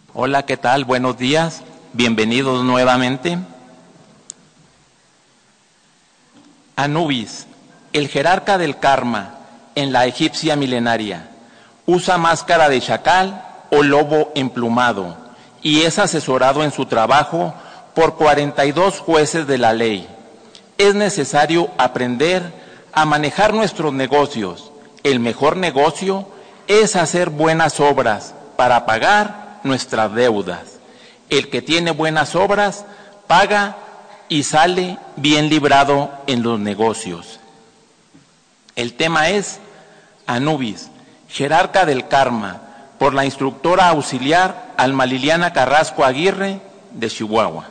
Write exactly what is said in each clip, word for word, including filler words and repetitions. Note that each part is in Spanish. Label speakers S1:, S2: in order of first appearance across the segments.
S1: Hola, ¿qué tal? Buenos días. Bienvenidos nuevamente. Anubis, el jerarca del karma en la egipcia milenaria, usa máscara de chacal o lobo emplumado y es asesorado en su trabajo por cuarenta y dos jueces de la ley. Es necesario aprender a manejar nuestros negocios. El mejor negocio es hacer buenas obras para pagar nuestras deudas. El que tiene buenas obras paga y sale bien librado en los negocios. El tema es Anubis, jerarca del karma, por la instructora auxiliar Alma Liliana Carrasco Aguirre, de Chihuahua.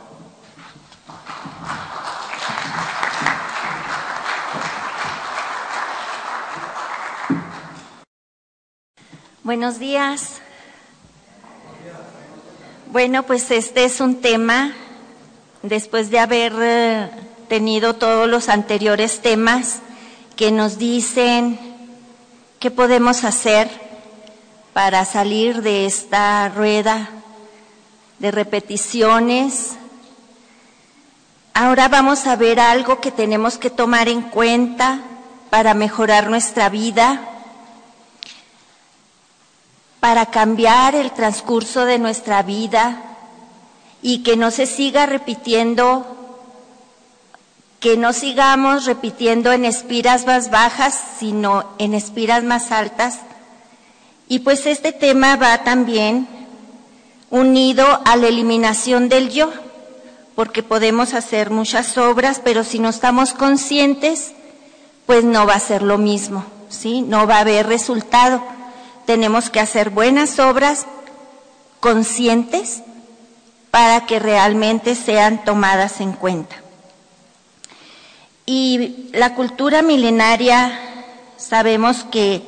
S2: Buenos días. Bueno, pues este es un tema, después de haber eh, tenido todos los anteriores temas que nos dicen qué podemos hacer para salir de esta rueda de repeticiones. Ahora vamos a ver algo que tenemos que tomar en cuenta para mejorar nuestra vida, para cambiar el transcurso de nuestra vida y que no se siga repitiendo, que no sigamos repitiendo en espiras más bajas, sino en espiras más altas. Y pues este tema va también unido a la eliminación del yo, porque podemos hacer muchas obras, pero si no estamos conscientes, pues no va a ser lo mismo, ¿sí? No va a haber resultado. Tenemos que hacer buenas obras conscientes para que realmente sean tomadas en cuenta. Y la cultura milenaria, sabemos que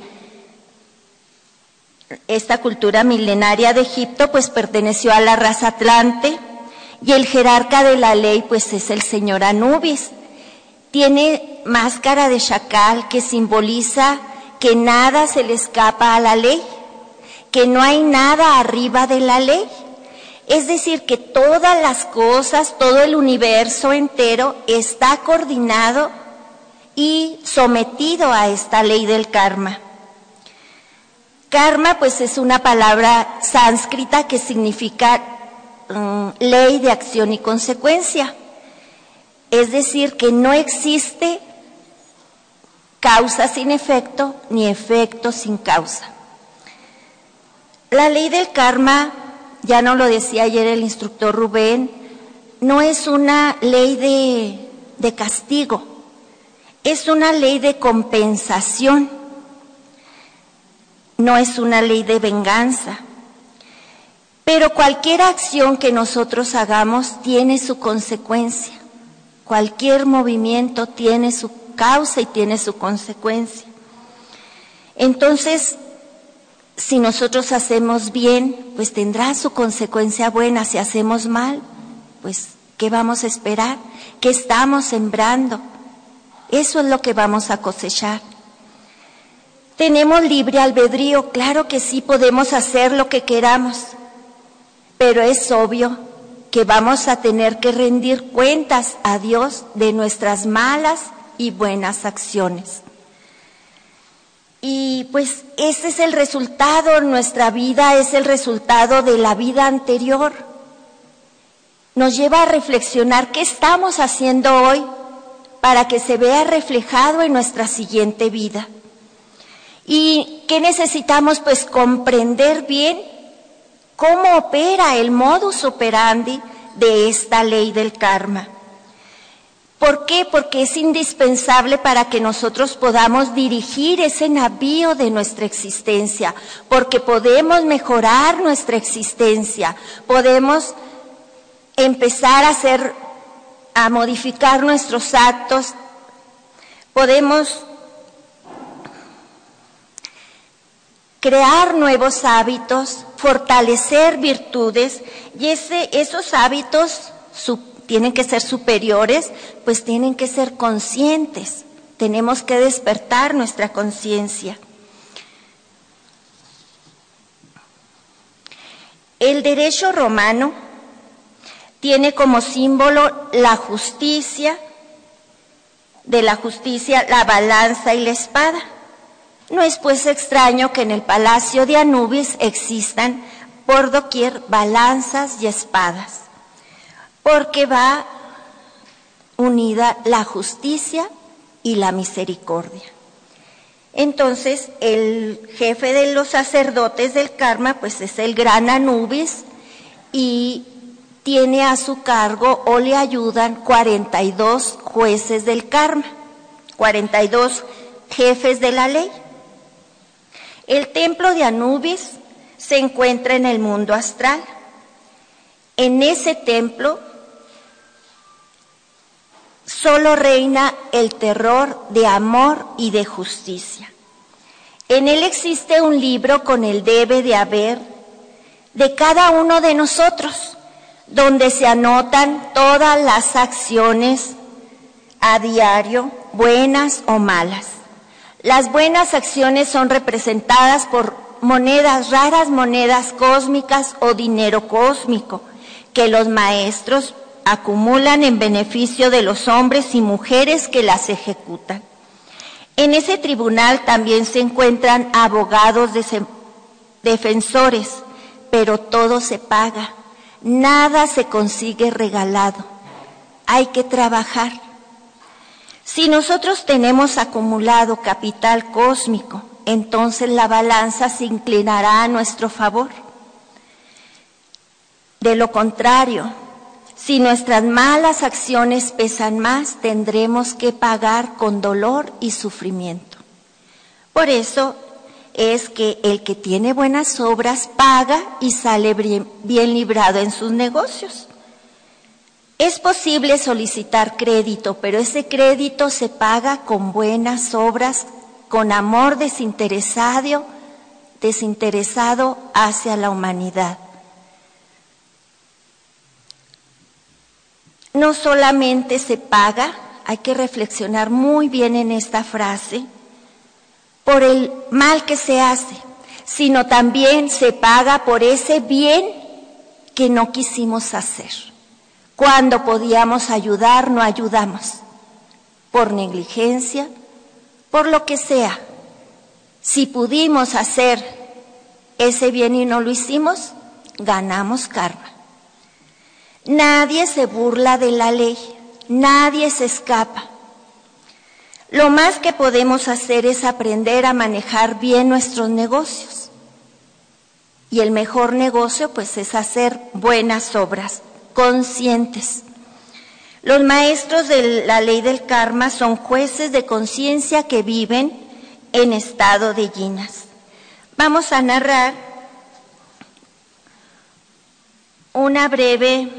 S2: esta cultura milenaria de Egipto pues perteneció a la raza Atlante y el jerarca de la ley pues es el señor Anubis. Tiene máscara de chacal que simboliza que nada se le escapa a la ley, que no hay nada arriba de la ley. Es decir, que todas las cosas, todo el universo entero está coordinado y sometido a esta ley del karma. Karma, pues, es una palabra sánscrita que significa um, ley de acción y consecuencia. Es decir, que no existe causa sin efecto, ni efecto sin causa. La ley del karma, ya nos lo decía ayer el instructor Rubén, no es una ley de, de castigo, es una ley de compensación, no es una ley de venganza. Pero cualquier acción que nosotros hagamos tiene su consecuencia, cualquier movimiento tiene su causa y tiene su consecuencia. Entonces, si nosotros hacemos bien, pues tendrá su consecuencia buena. Si hacemos mal, pues ¿qué vamos a esperar? ¿Qué estamos sembrando? Eso es lo que vamos a cosechar. ¿Tenemos libre albedrío? Claro que sí, podemos hacer lo que queramos, pero es obvio que vamos a tener que rendir cuentas a Dios de nuestras malas y buenas acciones. Y pues ese es el resultado, nuestra vida es el resultado de la vida anterior. Nos lleva a reflexionar qué estamos haciendo hoy para que se vea reflejado en nuestra siguiente vida. ¿Y qué necesitamos? Pues comprender bien cómo opera el modus operandi de esta ley del karma. ¿Por qué? Porque es indispensable para que nosotros podamos dirigir ese navío de nuestra existencia, porque podemos mejorar nuestra existencia, podemos empezar a hacer, a modificar nuestros actos, podemos crear nuevos hábitos, fortalecer virtudes, y ese, esos hábitos su, tienen que ser superiores, pues tienen que ser conscientes. Tenemos que despertar nuestra conciencia. El derecho romano tiene como símbolo la justicia, de la justicia la balanza y la espada. No es pues extraño que en el palacio de Anubis existan por doquier balanzas y espadas, porque va unida la justicia y la misericordia. Entonces, el jefe de los sacerdotes del karma, pues es el gran Anubis, y tiene a su cargo o le ayudan cuarenta y dos jueces del karma, cuarenta y dos jefes de la ley. El templo de Anubis se encuentra en el mundo astral. En ese templo solo reina el terror de amor y de justicia. En él existe un libro con el debe de haber de cada uno de nosotros, donde se anotan todas las acciones a diario, buenas o malas. Las buenas acciones son representadas por monedas raras, monedas cósmicas o dinero cósmico, que los maestros acumulan en beneficio de los hombres y mujeres que las ejecutan. En ese tribunal también se encuentran abogados defensores, pero todo se paga, nada se consigue regalado, hay que trabajar. Si nosotros tenemos acumulado capital cósmico, entonces la balanza se inclinará a nuestro favor. De lo contrario, si nuestras malas acciones pesan más, tendremos que pagar con dolor y sufrimiento. Por eso es que el que tiene buenas obras paga y sale bien librado en sus negocios. Es posible solicitar crédito, pero ese crédito se paga con buenas obras, con amor desinteresado, desinteresado hacia la humanidad. No solamente se paga, hay que reflexionar muy bien en esta frase, por el mal que se hace, sino también se paga por ese bien que no quisimos hacer. Cuando podíamos ayudar, no ayudamos, por negligencia, por lo que sea. Si pudimos hacer ese bien y no lo hicimos, ganamos karma. Nadie se burla de la ley, nadie se escapa. Lo más que podemos hacer es aprender a manejar bien nuestros negocios. Y el mejor negocio, pues, es hacer buenas obras, conscientes. Los maestros de la ley del karma son jueces de conciencia que viven en estado de yinas. Vamos a narrar una breve,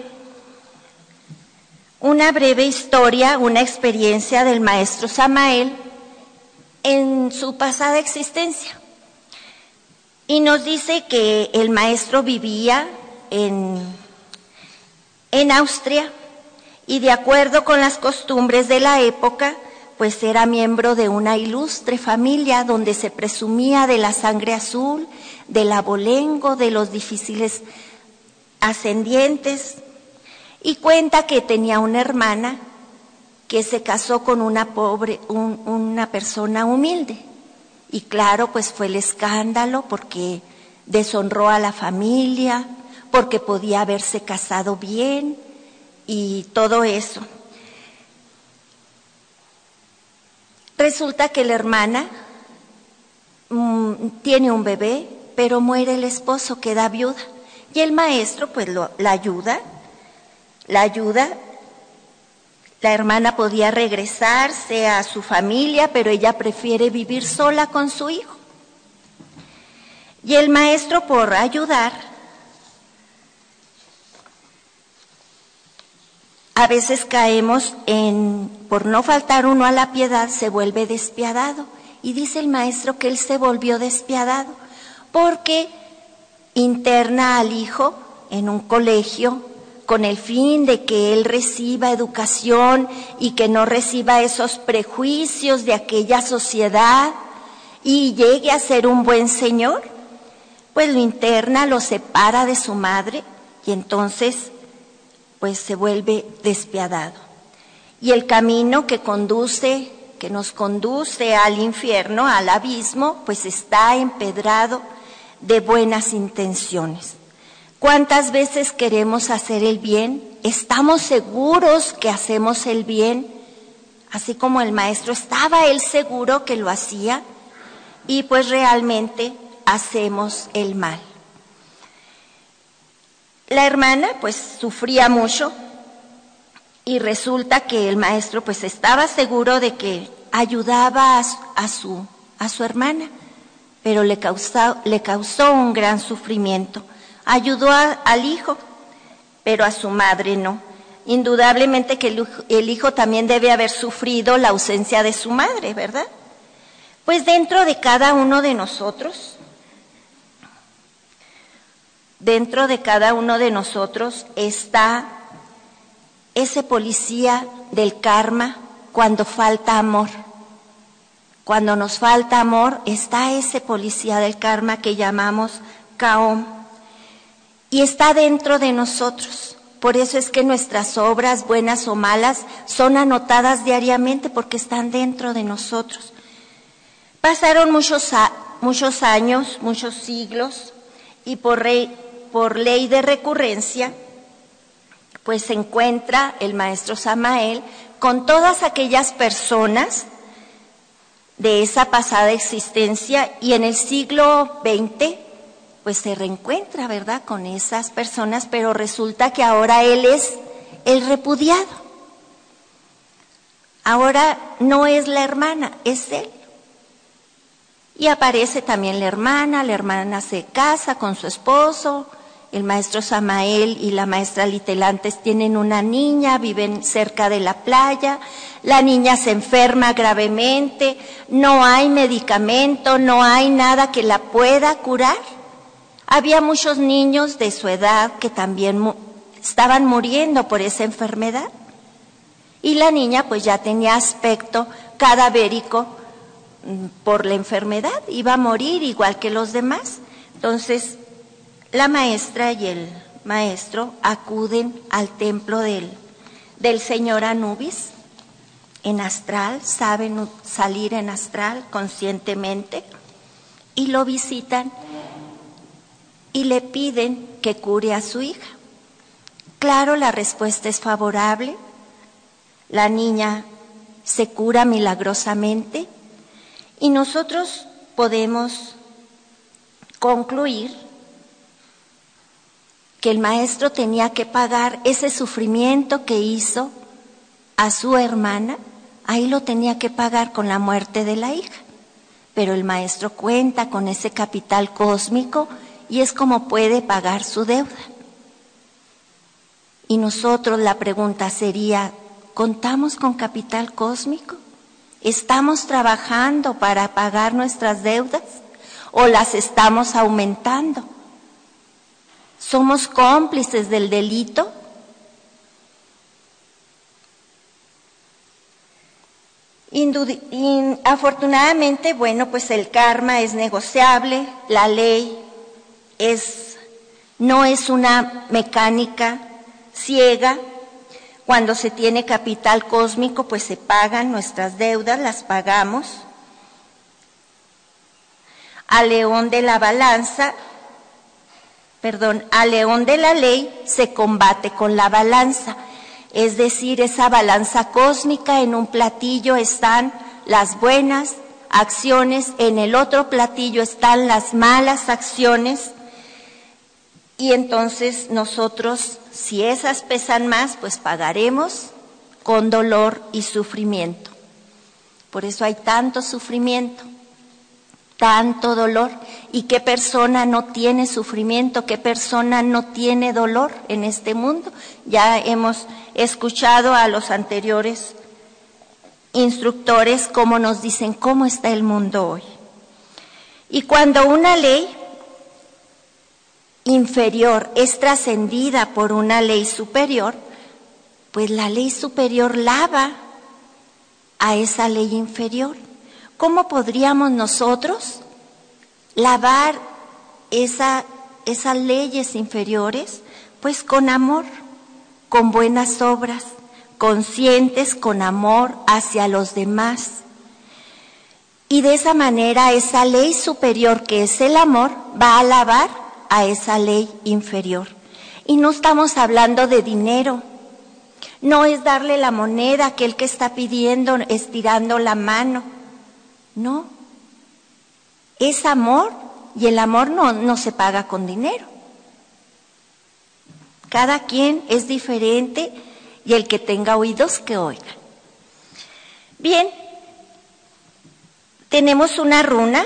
S2: una breve historia, una experiencia del maestro Samael en su pasada existencia. Y nos dice que el maestro vivía en, en Austria y, de acuerdo con las costumbres de la época, pues era miembro de una ilustre familia donde se presumía de la sangre azul, del abolengo, de los difíciles ascendientes, y cuenta que tenía una hermana que se casó con una pobre, un, una persona humilde. Y claro, pues fue el escándalo porque deshonró a la familia, porque podía haberse casado bien y todo eso. Resulta que la hermana mmm, tiene un bebé, pero muere el esposo, queda viuda. Y el maestro pues lo, la ayuda, la ayuda. La hermana podía regresarse a su familia, pero ella prefiere vivir sola con su hijo. Y el maestro, por ayudar, a veces caemos en, por no faltar uno a la piedad, se vuelve despiadado. Y dice el maestro que él se volvió despiadado porque interna al hijo en un colegio con el fin de que él reciba educación y que no reciba esos prejuicios de aquella sociedad y llegue a ser un buen señor. pues lo interna, lo separa de su madre y entonces pues se vuelve despiadado. Y el camino que conduce, que nos conduce al infierno, al abismo, pues está empedrado de buenas intenciones. ¿Cuántas veces queremos hacer el bien? ¿Estamos seguros que hacemos el bien? Así como el maestro, ¿estaba él seguro que lo hacía? Y pues realmente hacemos el mal. La hermana pues sufría mucho y resulta que el maestro pues estaba seguro de que ayudaba a su, a su, a su hermana, pero le causó, le causó un gran sufrimiento. Ayudó a, al hijo, pero a su madre no. Indudablemente que el, el hijo también debe haber sufrido la ausencia de su madre, ¿verdad? Pues dentro de cada uno de nosotros, dentro de cada uno de nosotros está ese policía del karma cuando falta amor. Cuando nos falta amor, está ese policía del karma que llamamos Kaom. Y está dentro de nosotros. Por eso es que nuestras obras, buenas o malas, son anotadas diariamente porque están dentro de nosotros. Pasaron muchos, a, muchos años, muchos siglos, y por, rey, por ley de recurrencia, pues se encuentra el maestro Samael con todas aquellas personas de esa pasada existencia, y en el siglo veinte, pues se reencuentra, ¿verdad?, con esas personas, pero resulta que ahora él es el repudiado. Ahora no es la hermana, es él. Y aparece también la hermana, la hermana se casa con su esposo, el maestro Samael y la maestra Litelantes tienen una niña, viven cerca de la playa, la niña se enferma gravemente, no hay medicamento, no hay nada que la pueda curar. Había muchos niños de su edad que también mu- estaban muriendo por esa enfermedad. Y la niña pues ya tenía aspecto cadavérico mm, por la enfermedad, iba a morir igual que los demás. Entonces, la maestra y el maestro acuden al templo del, del señor Anubis, en astral, saben salir en astral conscientemente, y lo visitan y le piden que cure a su hija. Claro, la respuesta es favorable, la niña se cura milagrosamente y nosotros podemos concluir que el maestro tenía que pagar ese sufrimiento que hizo a su hermana, ahí lo tenía que pagar con la muerte de la hija. Pero el maestro cuenta con ese capital cósmico y es como puede pagar su deuda. Y nosotros, la pregunta sería, ¿contamos con capital cósmico? ¿Estamos trabajando para pagar nuestras deudas o las estamos aumentando? ¿Somos cómplices del delito? Indudi- in, afortunadamente, bueno, pues el karma es negociable, la ley es, no es una mecánica ciega. Cuando se tiene capital cósmico, pues se pagan nuestras deudas, las pagamos. Al león de la balanza, perdón, al león de la ley se combate con la balanza. Es decir, esa balanza cósmica, en un platillo están las buenas acciones, en el otro platillo están las malas acciones, y entonces nosotros, si esas pesan más, pues pagaremos con dolor y sufrimiento. Por eso hay tanto sufrimiento, tanto dolor. ¿Y qué persona no tiene sufrimiento? ¿Qué persona no tiene dolor en este mundo? Ya hemos escuchado a los anteriores instructores cómo nos dicen cómo está el mundo hoy. Y cuando una ley inferior es trascendida por una ley superior, pues la ley superior lava a esa ley inferior. ¿Cómo podríamos nosotros lavar esa, esas leyes inferiores? Pues con amor, con buenas obras, conscientes con amor hacia los demás. Y de esa manera esa ley superior que es el amor va a alabar a esa ley inferior. Y no estamos hablando de dinero, no es darle la moneda a aquel que está pidiendo, estirando la mano, no. Es amor y el amor no, no se paga con dinero. Cada quien es diferente y el que tenga oídos que oiga. Bien, tenemos una runa,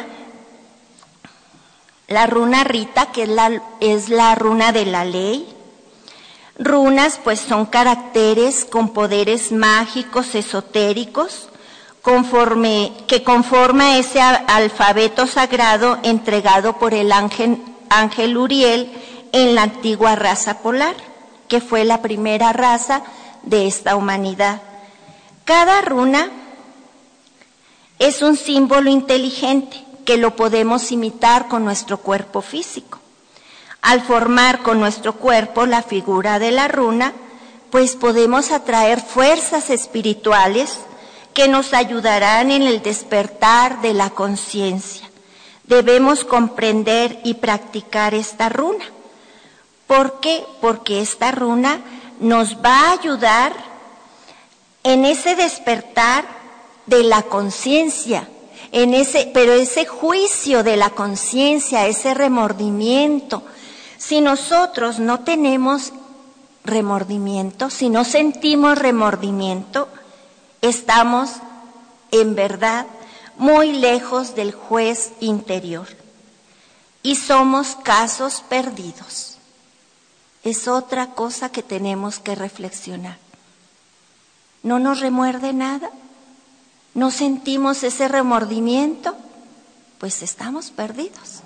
S2: la runa Rita, que es la, es la runa de la ley. Runas pues son caracteres con poderes mágicos, esotéricos, conforme, que conforma ese alfabeto sagrado entregado por el ángel, ángel Uriel en la antigua raza polar, que fue la primera raza de esta humanidad. Cada runa es un símbolo inteligente que lo podemos imitar con nuestro cuerpo físico. Al formar con nuestro cuerpo la figura de la runa, pues podemos atraer fuerzas espirituales que nos ayudarán en el despertar de la conciencia. Debemos comprender y practicar esta runa. ¿Por qué? Porque esta runa nos va a ayudar en ese despertar de la conciencia, en ese, pero ese juicio de la conciencia, ese remordimiento. Si nosotros no tenemos remordimiento, si no sentimos remordimiento, estamos en verdad muy lejos del juez interior y somos casos perdidos. Es otra cosa que tenemos que reflexionar. ¿No nos remuerde nada? ¿No sentimos ese remordimiento? Pues estamos perdidos.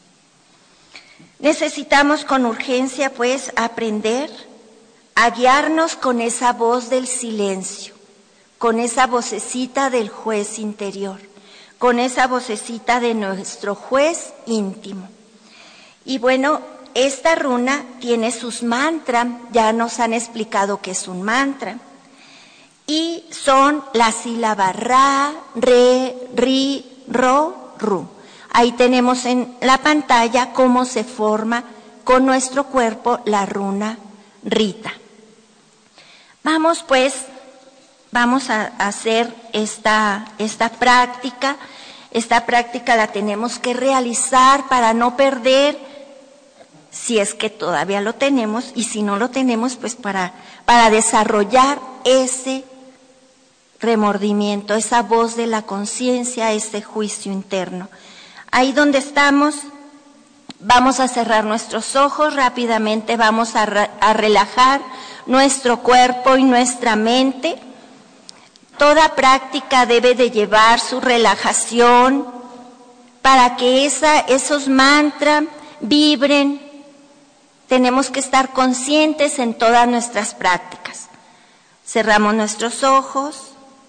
S2: Necesitamos con urgencia, pues, aprender a guiarnos con esa voz del silencio, con esa vocecita del juez interior, con esa vocecita de nuestro juez íntimo. Y bueno, esta runa tiene sus mantras, ya nos han explicado qué es un mantra, y son la sílaba ra, re, ri, ro, ru. Ahí tenemos en la pantalla cómo se forma con nuestro cuerpo la runa Rita. Vamos pues, vamos a hacer esta, esta práctica. Esta práctica la tenemos que realizar para no perder, si es que todavía lo tenemos, y si no lo tenemos, pues para, para desarrollar ese remordimiento, esa voz de la conciencia, ese juicio interno. Ahí donde estamos, vamos a cerrar nuestros ojos rápidamente, vamos a, re, a relajar nuestro cuerpo y nuestra mente. Toda práctica debe de llevar su relajación para que esa, esos mantras vibren. Tenemos que estar conscientes en todas nuestras prácticas. Cerramos nuestros ojos.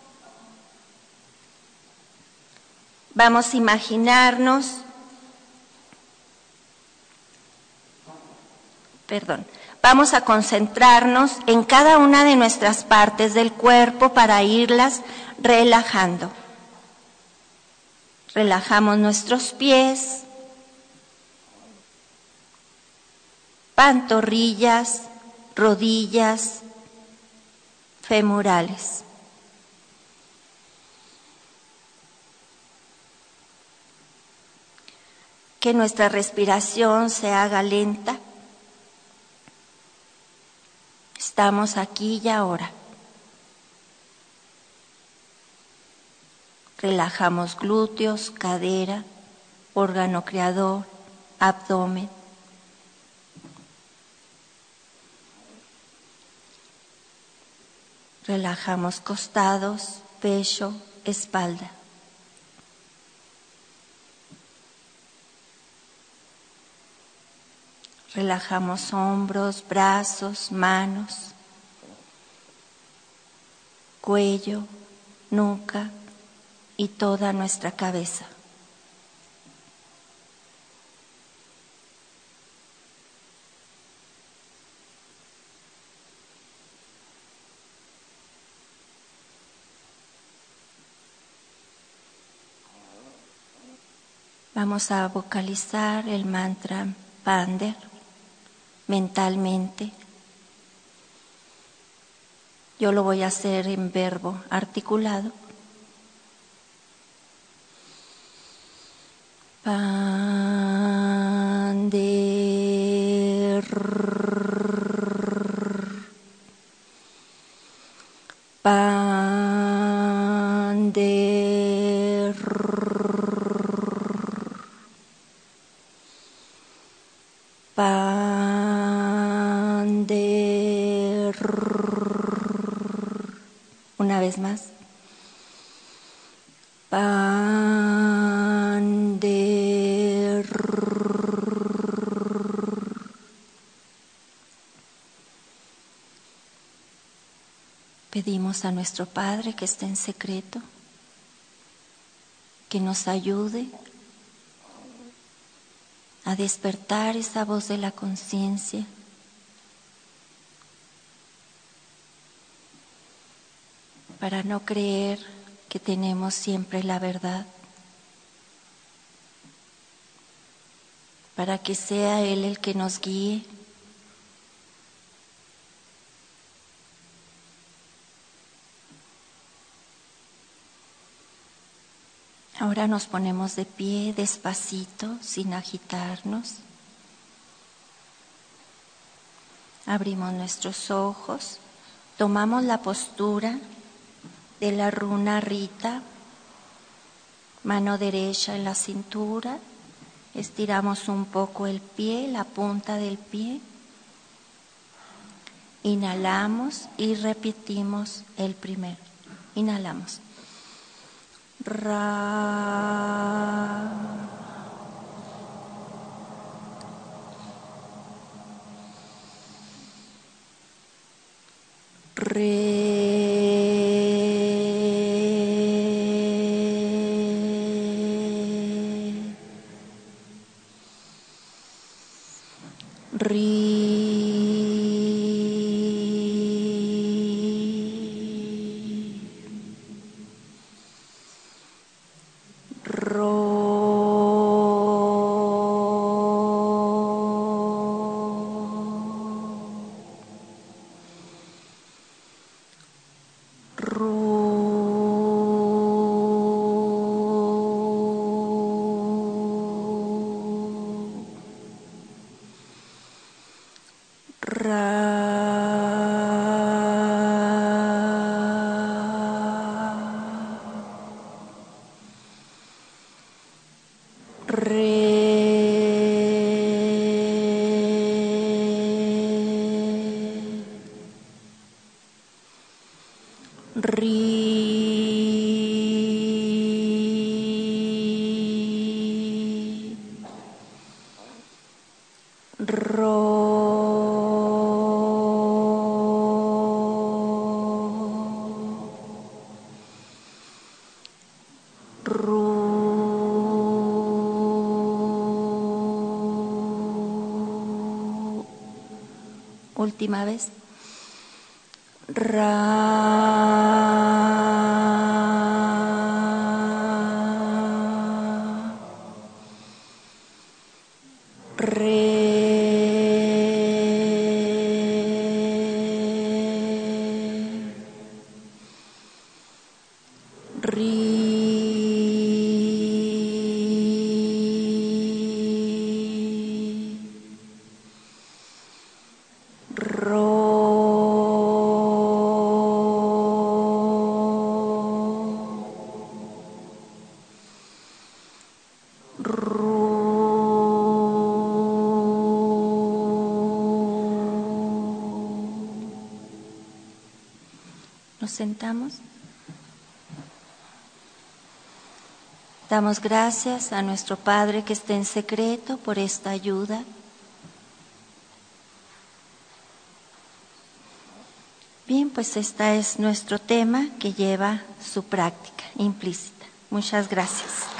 S2: Vamos a imaginarnos, perdón, vamos a concentrarnos en cada una de nuestras partes del cuerpo para irlas relajando. Relajamos nuestros pies, pantorrillas, rodillas, femorales. Que nuestra respiración se haga lenta. Estamos aquí y ahora. Relajamos glúteos, cadera, órgano creador, abdomen. Relajamos costados, pecho, espalda. Relajamos hombros, brazos, manos, cuello, nuca y toda nuestra cabeza. Vamos a vocalizar el mantra Pander mentalmente. Yo lo voy a hacer en verbo articulado. Pander, Pander, Pander. Una vez más. Pander. Pedimos a nuestro Padre que esté en secreto, que nos ayude a despertar esa voz de la conciencia, para no creer que tenemos siempre la verdad, para que sea Él el que nos guíe. Ahora nos ponemos de pie despacito, sin agitarnos. Abrimos nuestros ojos, tomamos la postura de la runa Rita, mano derecha en la cintura, estiramos un poco el pie, la punta del pie, inhalamos y repetimos el primero. Inhalamos. Ra. Re. Última vez. Ra. Re. Nos sentamos. Damos gracias a nuestro Padre que está en secreto por esta ayuda. Bien, pues este es nuestro tema que lleva su práctica implícita. Muchas gracias.